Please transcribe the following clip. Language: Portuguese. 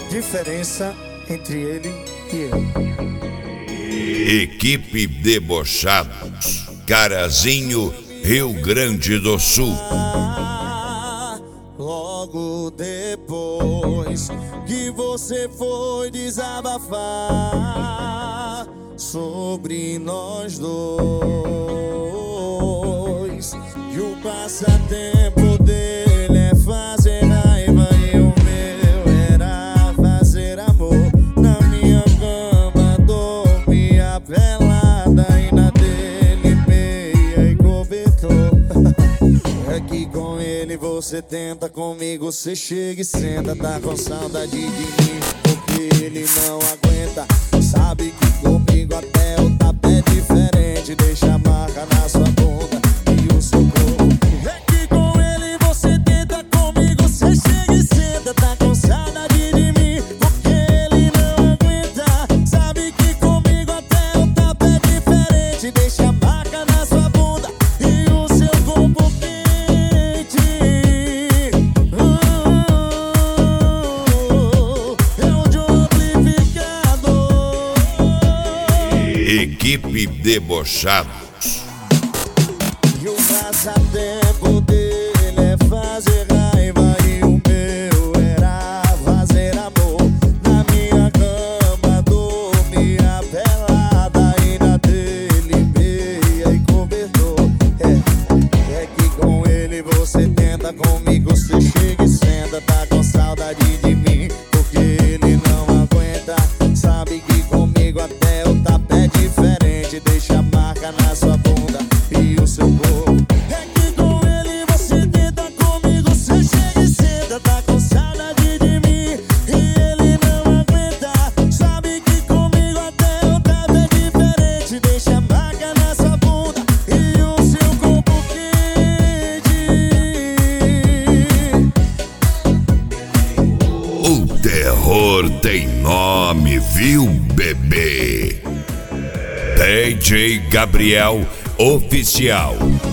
diferença entre ele e eu. Equipe Debochados, Carazinho, Rio Grande do Sul. Logo depois que você foi desabafar sobre nós dois, e o passatempo dele é fazer raiva e o meu era fazer amor. Na minha cama dormia pelada e na dele meia e cobertor. É que com ele você tenta, comigo você chega e senta. Tá com saudade de mim porque ele não aguenta. Sabe que comigo até o tapa é diferente. Deixa a marca na sua bunda e o seu corpo. É que com ele você tenta, comigo você chega e senta. Tá com saudade de mim porque ele não aguenta. Sabe que comigo até o tapa é diferente. Deixa a marca na sua bunda e o seu corpo quente. É o de amplificador. Equipe Debochados. E o passatempo dele é fazer raiva e o meu era fazer amor. Na minha cama dormia pelada e na dele meia e cobertor. É que com ele você tenta, comigo você chega e senta. Tá com saudade de mim porque ele não aguenta. Sabe que comigo até o tapa é diferente. Deixa a marca na sua bunda e o seu corpo. É que com ele você tenta, comigo você chega e senta. Tá com saudade de mim e ele não aguenta. Sabe que comigo até o tapa é diferente. Deixa a marca na sua bunda e o seu corpo quente. O terror tem nome, viu, bebê? DJ Gabriel Oficial.